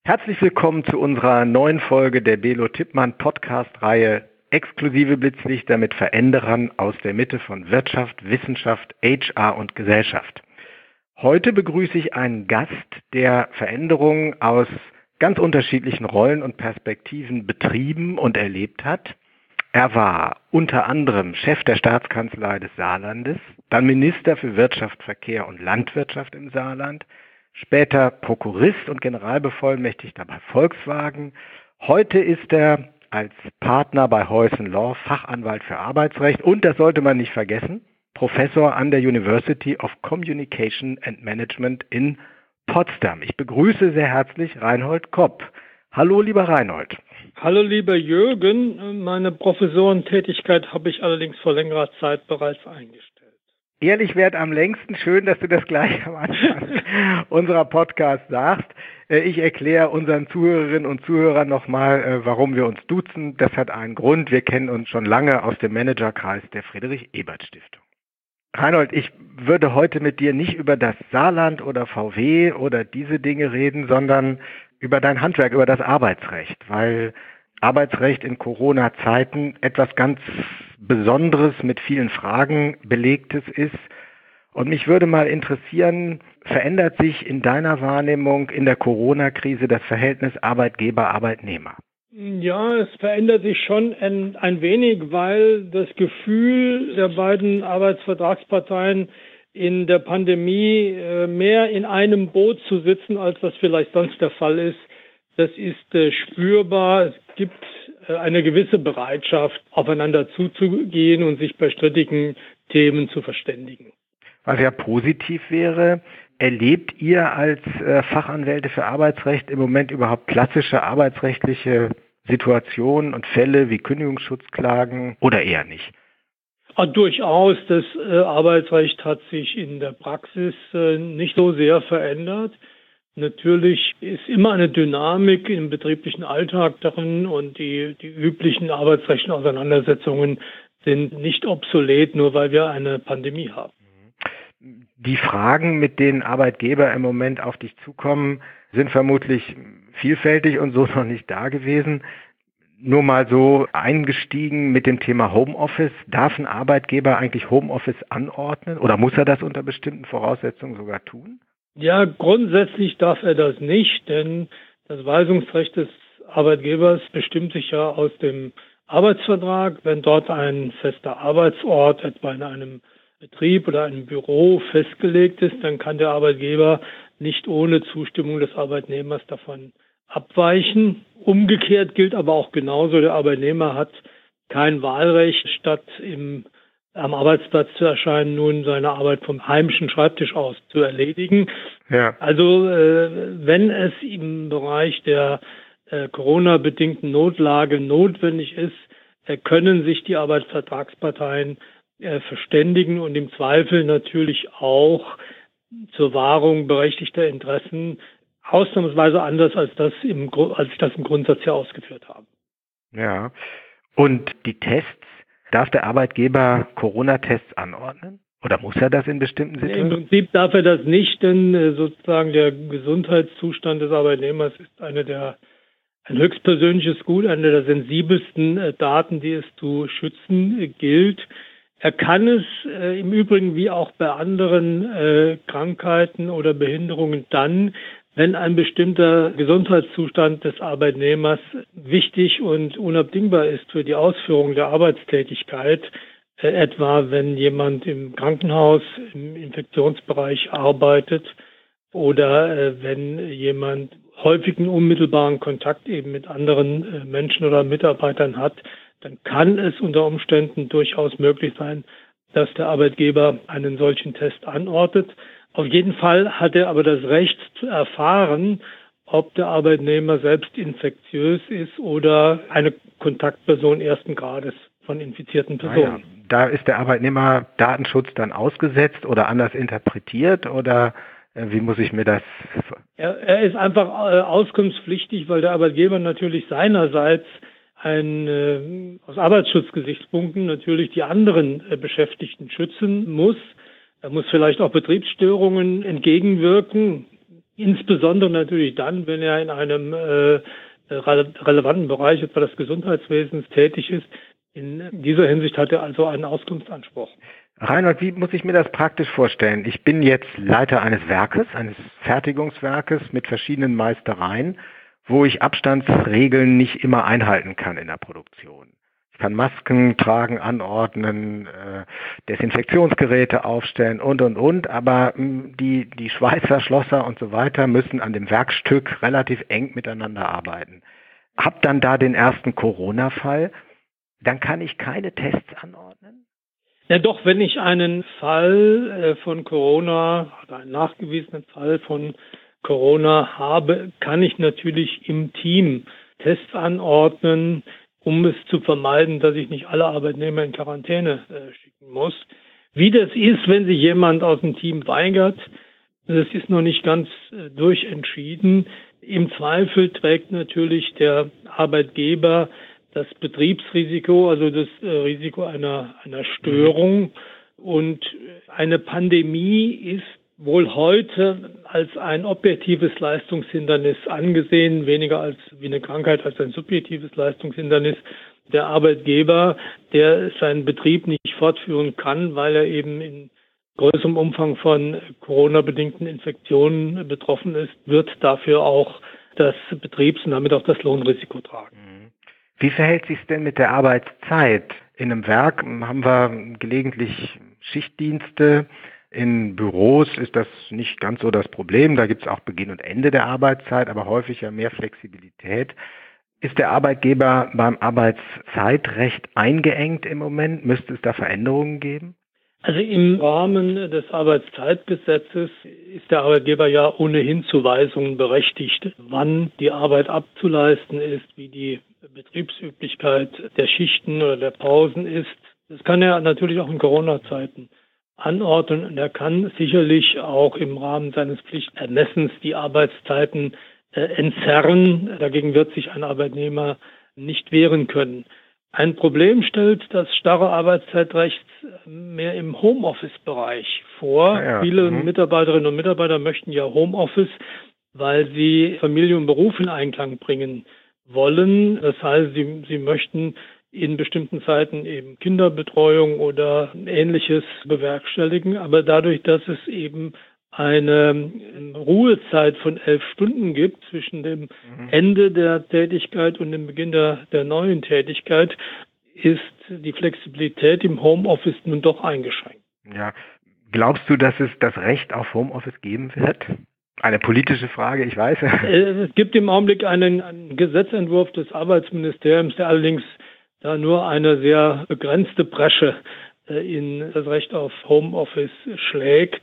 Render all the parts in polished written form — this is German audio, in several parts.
Herzlich willkommen zu unserer neuen Folge der Belo Tippmann Podcast-Reihe Exklusive Blitzlichter mit Veränderern aus der Mitte von Wirtschaft, Wissenschaft, HR und Gesellschaft. Heute begrüße ich einen Gast, der Veränderungen aus ganz unterschiedlichen Rollen und Perspektiven betrieben und erlebt hat. Er war unter anderem Chef der Staatskanzlei des Saarlandes, dann Minister für Wirtschaft, Verkehr und Landwirtschaft im Saarland, später Prokurist und Generalbevollmächtigter bei Volkswagen. Heute ist er als Partner bei Heusen Law Fachanwalt für Arbeitsrecht und, das sollte man nicht vergessen, Professor an der University of Communication and Management in Potsdam. Ich begrüße sehr herzlich Reinhold Kopp. Hallo, lieber Reinhold. Hallo, lieber Jürgen. Meine Professorentätigkeit habe ich allerdings vor längerer Zeit bereits eingestellt. Ehrlich währt am längsten. Schön, dass du das gleich am Anfang unserer Podcast sagst. Ich erkläre unseren Zuhörerinnen und Zuhörern nochmal, warum wir uns duzen. Das hat einen Grund. Wir kennen uns schon lange aus dem Managerkreis der Friedrich-Ebert-Stiftung. Reinhold, ich würde heute mit dir nicht über das Saarland oder VW oder diese Dinge reden, sondern über dein Handwerk, über das Arbeitsrecht, weil Arbeitsrecht in Corona-Zeiten etwas ganz Besonderes mit vielen Fragen belegtes ist. Und mich würde mal interessieren, verändert sich in deiner Wahrnehmung in der Corona-Krise das Verhältnis Arbeitgeber-Arbeitnehmer? Ja, es verändert sich schon ein wenig, weil das Gefühl der beiden Arbeitsvertragsparteien in der Pandemie mehr in einem Boot zu sitzen, als das vielleicht sonst der Fall ist, das ist spürbar. Es gibt eine gewisse Bereitschaft, aufeinander zuzugehen und sich bei strittigen Themen zu verständigen. Was ja positiv wäre, erlebt ihr als Fachanwälte für Arbeitsrecht im Moment überhaupt klassische arbeitsrechtliche Situationen und Fälle wie Kündigungsschutzklagen oder eher nicht? Durchaus, das Arbeitsrecht hat sich in der Praxis nicht so sehr verändert. Natürlich ist immer eine Dynamik im betrieblichen Alltag darin und die üblichen arbeitsrechtlichen Auseinandersetzungen sind nicht obsolet, nur weil wir eine Pandemie haben. Die Fragen, mit denen Arbeitgeber im Moment auf dich zukommen, sind vermutlich vielfältig und so noch nicht da gewesen. Nur mal so eingestiegen mit dem Thema Homeoffice. Darf ein Arbeitgeber eigentlich Homeoffice anordnen oder muss er das unter bestimmten Voraussetzungen sogar tun? Ja, grundsätzlich darf er das nicht, denn das Weisungsrecht des Arbeitgebers bestimmt sich ja aus dem Arbeitsvertrag. Wenn dort ein fester Arbeitsort, etwa in einem Betrieb oder einem Büro festgelegt ist, dann kann der Arbeitgeber nicht ohne Zustimmung des Arbeitnehmers davon abweichen. Umgekehrt gilt aber auch genauso, der Arbeitnehmer hat kein Wahlrecht, statt am Arbeitsplatz zu erscheinen, nun seine Arbeit vom heimischen Schreibtisch aus zu erledigen. Ja. Also wenn es im Bereich der Corona-bedingten Notlage notwendig ist, können sich die Arbeitsvertragsparteien verständigen und im Zweifel natürlich auch zur Wahrung berechtigter Interessen ausnahmsweise anders als ich das im Grundsatz ja ausgeführt habe. Ja. Und die Tests? Darf der Arbeitgeber Corona-Tests anordnen? Oder muss er das in bestimmten Situationen? Im Prinzip darf er das nicht, denn sozusagen der Gesundheitszustand des Arbeitnehmers ist ein höchstpersönliches Gut, eine der sensibelsten Daten, die es zu schützen gilt. Er kann es im Übrigen wie auch bei anderen Krankheiten oder Behinderungen dann, wenn ein bestimmter Gesundheitszustand des Arbeitnehmers wichtig und unabdingbar ist für die Ausführung der Arbeitstätigkeit, etwa wenn jemand im Krankenhaus im Infektionsbereich arbeitet oder wenn jemand häufigen unmittelbaren Kontakt eben mit anderen Menschen oder Mitarbeitern hat, dann kann es unter Umständen durchaus möglich sein, dass der Arbeitgeber einen solchen Test anordnet. Auf jeden Fall hat er aber das Recht zu erfahren, ob der Arbeitnehmer selbst infektiös ist oder eine Kontaktperson ersten Grades von infizierten Personen. Ja. Da ist der Arbeitnehmer Datenschutz dann ausgesetzt oder anders interpretiert oder wie muss ich mir das... Er ist einfach auskunftspflichtig, weil der Arbeitgeber natürlich seinerseits aus Arbeitsschutzgesichtspunkten natürlich die anderen Beschäftigten schützen muss. Er muss vielleicht auch Betriebsstörungen entgegenwirken. Insbesondere natürlich dann, wenn er in einem relevanten Bereich, etwa des Gesundheitswesens, tätig ist. In dieser Hinsicht hat er also einen Auskunftsanspruch. Reinhold, wie muss ich mir das praktisch vorstellen? Ich bin jetzt Leiter eines Werkes, eines Fertigungswerkes mit verschiedenen Meistereien, wo ich Abstandsregeln nicht immer einhalten kann in der Produktion. Ich kann Masken tragen, anordnen, Desinfektionsgeräte aufstellen und, aber die Schweißer, Schlosser und so weiter müssen an dem Werkstück relativ eng miteinander arbeiten. Hab dann da den ersten Corona-Fall, dann kann ich keine Tests anordnen? Ja doch, wenn ich einen Fall von Corona, oder einen nachgewiesenen Fall von Corona habe, kann ich natürlich im Team Tests anordnen, um es zu vermeiden, dass ich nicht alle Arbeitnehmer in Quarantäne schicken muss. Wie das ist, wenn sich jemand aus dem Team weigert, das ist noch nicht ganz durchentschieden. Im Zweifel trägt natürlich der Arbeitgeber das Betriebsrisiko, also das Risiko einer Störung. Und eine Pandemie ist wohl heute als ein objektives Leistungshindernis angesehen, weniger als wie eine Krankheit, als ein subjektives Leistungshindernis. Der Arbeitgeber, der seinen Betrieb nicht fortführen kann, weil er eben in größerem Umfang von Corona-bedingten Infektionen betroffen ist, wird dafür auch das Betriebs- und damit auch das Lohnrisiko tragen. Wie verhält sich es denn mit der Arbeitszeit? In einem Werk haben wir gelegentlich Schichtdienste. In Büros ist das nicht ganz so das Problem. Da gibt es auch Beginn und Ende der Arbeitszeit, aber häufig ja mehr Flexibilität. Ist der Arbeitgeber beim Arbeitszeitrecht eingeengt im Moment? Müsste es da Veränderungen geben? Also im Rahmen des Arbeitszeitgesetzes ist der Arbeitgeber ja ohnehin zu Weisungen berechtigt, wann die Arbeit abzuleisten ist, wie die Betriebsüblichkeit der Schichten oder der Pausen ist. Das kann er natürlich auch in Corona-Zeiten anordnen und er kann sicherlich auch im Rahmen seines Pflichtermessens die Arbeitszeiten entzerren. Dagegen wird sich ein Arbeitnehmer nicht wehren können. Ein Problem stellt das starre Arbeitszeitrecht mehr im Homeoffice-Bereich vor. Ja. Viele Mitarbeiterinnen und Mitarbeiter möchten ja Homeoffice, weil sie Familie und Beruf in Einklang bringen wollen. Das heißt, sie möchten in bestimmten Zeiten eben Kinderbetreuung oder Ähnliches bewerkstelligen. Aber dadurch, dass es eben eine Ruhezeit von 11 Stunden gibt zwischen dem Ende der Tätigkeit und dem Beginn der neuen Tätigkeit, ist die Flexibilität im Homeoffice nun doch eingeschränkt. Ja. Glaubst du, dass es das Recht auf Homeoffice geben wird? Eine politische Frage, ich weiß. Es gibt im Augenblick einen Gesetzentwurf des Arbeitsministeriums, der allerdings da nur eine sehr begrenzte Bresche in das Recht auf Homeoffice schlägt.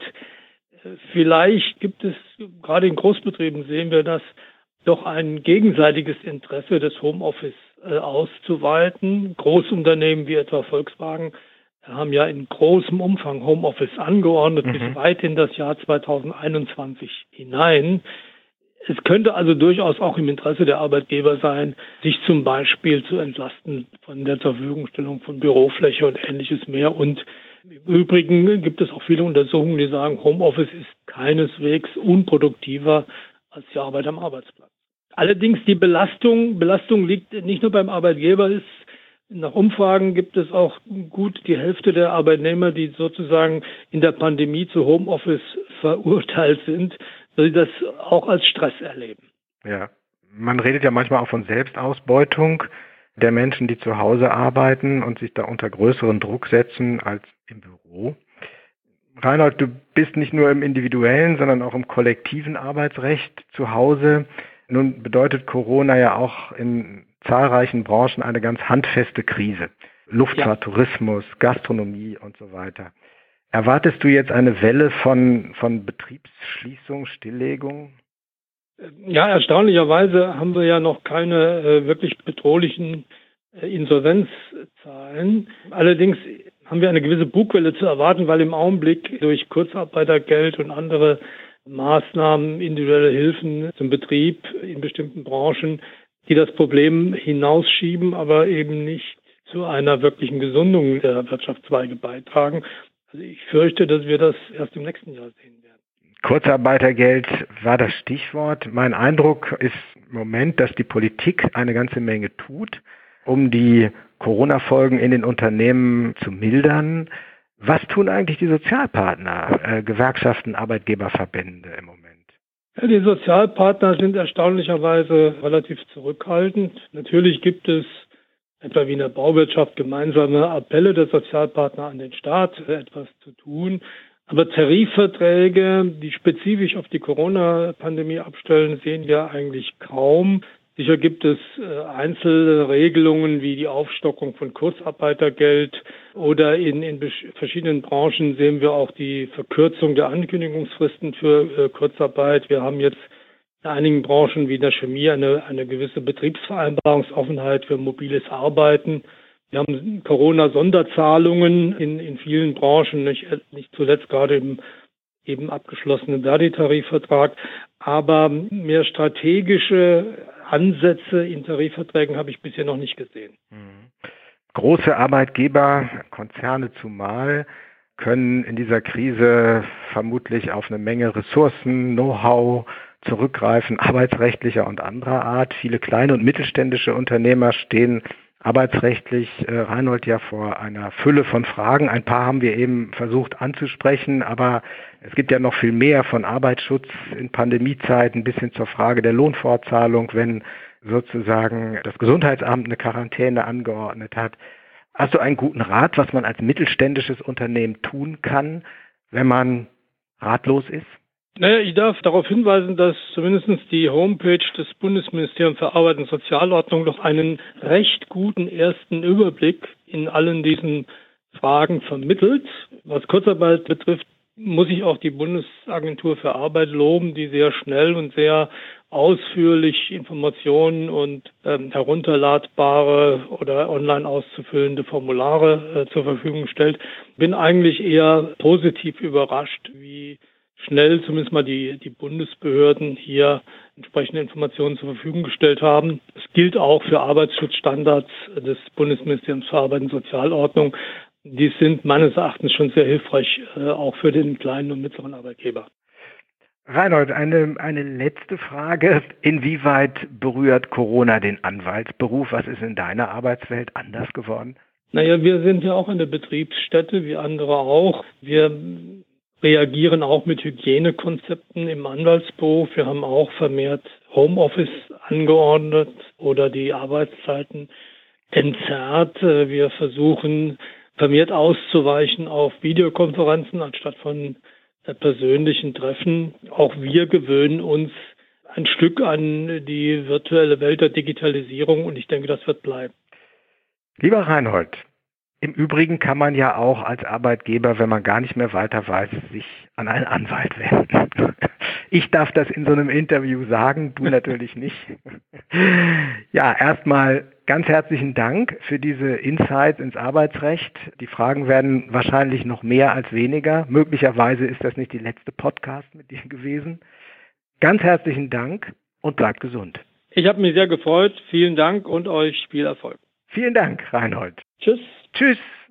Vielleicht gibt es, gerade in Großbetrieben sehen wir das, doch ein gegenseitiges Interesse des Homeoffice auszuweiten. Großunternehmen wie etwa Volkswagen haben ja in großem Umfang Homeoffice angeordnet, bis weit in das Jahr 2021 hinein. Es könnte also durchaus auch im Interesse der Arbeitgeber sein, sich zum Beispiel zu entlasten von der Zurverfügungstellung von Bürofläche und Ähnliches mehr. Und im Übrigen gibt es auch viele Untersuchungen, die sagen, Homeoffice ist keineswegs unproduktiver als die Arbeit am Arbeitsplatz. Allerdings die Belastung liegt nicht nur beim Arbeitgeber. Nach Umfragen gibt es auch gut die Hälfte der Arbeitnehmer, die sozusagen in der Pandemie zu Homeoffice verurteilt sind, dass sie das auch als Stress erleben. Ja, man redet ja manchmal auch von Selbstausbeutung der Menschen, die zu Hause arbeiten und sich da unter größeren Druck setzen als im Büro. Reinhold, du bist nicht nur im individuellen, sondern auch im kollektiven Arbeitsrecht zu Hause. Nun bedeutet Corona ja auch in zahlreichen Branchen eine ganz handfeste Krise. Luftfahrt, Tourismus, Gastronomie und so weiter. Erwartest du jetzt eine Welle von Betriebsschließung, Stilllegung? Ja, erstaunlicherweise haben wir ja noch keine wirklich bedrohlichen Insolvenzzahlen. Allerdings haben wir eine gewisse Bugwelle zu erwarten, weil im Augenblick durch Kurzarbeitergeld und andere Maßnahmen, individuelle Hilfen zum Betrieb in bestimmten Branchen, die das Problem hinausschieben, aber eben nicht zu einer wirklichen Gesundung der Wirtschaftszweige beitragen. Also ich fürchte, dass wir das erst im nächsten Jahr sehen werden. Kurzarbeitergeld war das Stichwort. Mein Eindruck ist im Moment, dass die Politik eine ganze Menge tut, um die Corona-Folgen in den Unternehmen zu mildern. Was tun eigentlich die Sozialpartner, Gewerkschaften, Arbeitgeberverbände im Moment? Ja, die Sozialpartner sind erstaunlicherweise relativ zurückhaltend. Natürlich gibt es etwa wie in der Bauwirtschaft gemeinsame Appelle der Sozialpartner an den Staat, etwas zu tun. Aber Tarifverträge, die spezifisch auf die Corona-Pandemie abstellen, sehen wir eigentlich kaum. Sicher gibt es Einzelregelungen wie die Aufstockung von Kurzarbeitergeld oder in verschiedenen Branchen sehen wir auch die Verkürzung der Ankündigungsfristen für Kurzarbeit. Wir haben jetzt in einigen Branchen wie in der Chemie eine gewisse Betriebsvereinbarungsoffenheit für mobiles Arbeiten. Wir haben Corona-Sonderzahlungen in vielen Branchen, nicht zuletzt gerade im eben abgeschlossenen Verdi-Tarifvertrag. Aber mehr strategische Ansätze in Tarifverträgen habe ich bisher noch nicht gesehen. Große Arbeitgeber, Konzerne zumal, können in dieser Krise vermutlich auf eine Menge Ressourcen, Know-how zurückgreifen, arbeitsrechtlicher und anderer Art. Viele kleine und mittelständische Unternehmer stehen arbeitsrechtlich, Reinhold, ja vor einer Fülle von Fragen. Ein paar haben wir eben versucht anzusprechen, aber es gibt ja noch viel mehr, von Arbeitsschutz in Pandemiezeiten bis hin zur Frage der Lohnfortzahlung, wenn sozusagen das Gesundheitsamt eine Quarantäne angeordnet hat. Hast du einen guten Rat, was man als mittelständisches Unternehmen tun kann, wenn man ratlos ist? Naja, ich darf darauf hinweisen, dass zumindest die Homepage des Bundesministeriums für Arbeit und Sozialordnung noch einen recht guten ersten Überblick in allen diesen Fragen vermittelt. Was Kurzarbeit betrifft, muss ich auch die Bundesagentur für Arbeit loben, die sehr schnell und sehr ausführlich Informationen und herunterladbare oder online auszufüllende Formulare zur Verfügung stellt. Bin eigentlich eher positiv überrascht, wie schnell zumindest mal die Bundesbehörden hier entsprechende Informationen zur Verfügung gestellt haben. Es gilt auch für Arbeitsschutzstandards des Bundesministeriums für Arbeit und Sozialordnung. Die sind meines Erachtens schon sehr hilfreich, auch für den kleinen und mittleren Arbeitgeber. Reinhold, eine letzte Frage. Inwieweit berührt Corona den Anwaltsberuf? Was ist in deiner Arbeitswelt anders geworden? Naja, wir sind ja auch eine Betriebsstätte, wie andere auch. Wir reagieren auch mit Hygienekonzepten im Anwaltsberuf. Wir haben auch vermehrt Homeoffice angeordnet oder die Arbeitszeiten entzerrt. Wir versuchen vermehrt auszuweichen auf Videokonferenzen anstatt von persönlichen Treffen. Auch wir gewöhnen uns ein Stück an die virtuelle Welt der Digitalisierung und ich denke, das wird bleiben. Lieber Reinhold, im Übrigen kann man ja auch als Arbeitgeber, wenn man gar nicht mehr weiter weiß, sich an einen Anwalt wenden. Ich darf das in so einem Interview sagen, du natürlich nicht. Ja, erstmal ganz herzlichen Dank für diese Insights ins Arbeitsrecht. Die Fragen werden wahrscheinlich noch mehr als weniger. Möglicherweise ist das nicht die letzte Podcast mit dir gewesen. Ganz herzlichen Dank und bleibt gesund. Ich habe mich sehr gefreut. Vielen Dank und euch viel Erfolg. Vielen Dank, Reinhold. Tschüss. Tschüss.